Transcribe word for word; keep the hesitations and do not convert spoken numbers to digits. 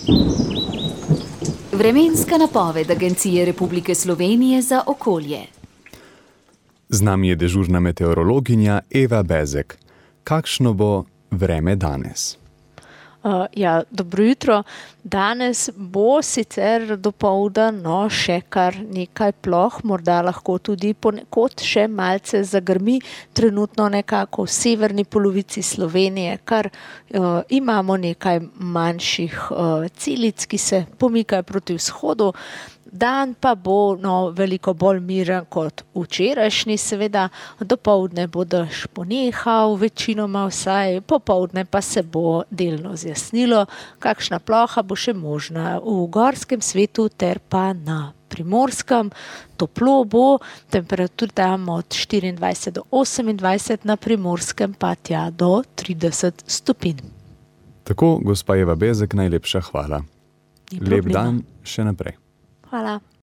Vremenska napoved Agencije Republike Slovenije za okolje. Z nami je dežurna meteorologinja Eva Bezek. Kakšno bo vreme danes? Uh, ja, dobro jutro. Danes bo sicer dopoldan, no, še kar nekaj ploh, morda lahko tudi ponekod še malce zagrmi, trenutno nekako v severni polovici Slovenije, kar uh, imamo nekaj manjših uh, celic, ki se pomikajo proti vzhodu. Dan pa bo no, veliko bolj miren kot včerajšnji, seveda dopoldne bo dež ponehal, večinoma vsaj, popoldne pa se bo delno zjasnilo, kakšna ploha bo še možna v gorskem svetu ter pa na Primorskem. Toplo bo, temperatura tam od štiriindvajset do osemindvajset, na Primorskem pa tja do trideset stopinj. Tako, gospa Eva Bezek, najlepša hvala. Ni Lep problema. dan še naprej. Hvala.